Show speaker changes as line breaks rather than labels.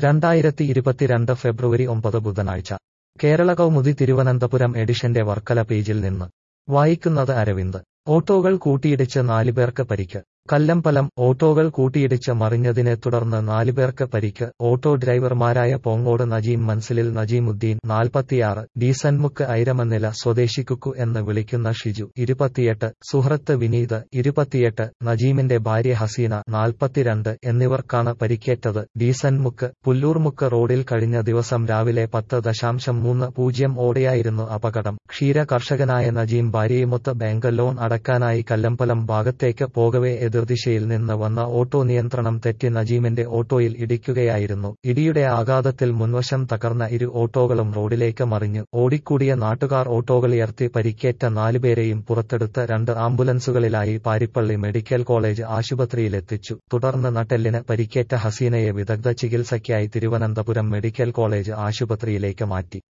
2022 ഫെബ്രുവരി 9 ബുധനാഴ്ച കേരള കൗമുദി തിരുവനന്തപുരം എഡിഷന്റെ വർക്കല പേജിൽ നിന്ന് വായിക്കുന്നത് അരവിന്ദ്. ഓട്ടോകൾ കൂട്ടിയിടിച്ച് 4 പേർക്ക് പരിക്ക്. കല്ലമ്പലം. ഓട്ടോകൾ കൂട്ടിയിടിച്ച് മറിഞ്ഞതിനെ തുടർന്ന് 4 പേർക്ക് പരിക്ക്. ഓട്ടോ ഡ്രൈവർമാരായ പോങ്ങോട് നജീം മൻസിലിൽ നജീമുദ്ദീൻ 46, ഡീസൻമുക്ക് ഐരമന്നില സ്വദേശി കുക്കു എന്ന് വിളിക്കുന്ന ഷിജു 28, സുഹൃത്ത് വിനീത് 28, നജീമിന്റെ ഭാര്യ ഹസീന 42 എന്നിവർക്കാണ് പരിക്കേറ്റത്. ഡീസൻമുക്ക് പുല്ലൂർമുക്ക് റോഡിൽ കഴിഞ്ഞ ദിവസം രാവിലെ 10:30 ഓടെയായിരുന്നു അപകടം. ക്ഷീര കർഷകനായ നജീം ഭാര്യയുമൊത്ത് ബാങ്ക് ലോൺ അടക്കാനായി കല്ലമ്പലം ഭാഗത്തേക്ക് പോകവെ എതിർദിശയിൽ നിന്ന് വന്ന ഓട്ടോ നിയന്ത്രണം തെറ്റി നജീമിന്റെ ഓട്ടോയിൽ ഇടിക്കുകയായിരുന്നു. ഇടിയുടെ ആഘാതത്തിൽ മുൻവശം തകർന്ന ഇരു ഓട്ടോകളും റോഡിലേക്ക് മറിഞ്ഞു. ഓടിക്കൂടിയ നാട്ടുകാർ ഓട്ടോകളുയർത്തി പരിക്കേറ്റ 4 പേരെയും പുറത്തെടുത്ത് 2 ആംബുലൻസുകളിലായി പാരിപ്പള്ളി മെഡിക്കൽ കോളേജ് ആശുപത്രിയിലെത്തിച്ചു. തുടർന്ന് നട്ടെല്ലിന് പരിക്കേറ്റ ഹസീനയെ വിദഗ്ധ ചികിത്സയ്ക്കായി തിരുവനന്തപുരം മെഡിക്കൽ കോളേജ് ആശുപത്രിയിലേക്ക് മാറ്റി.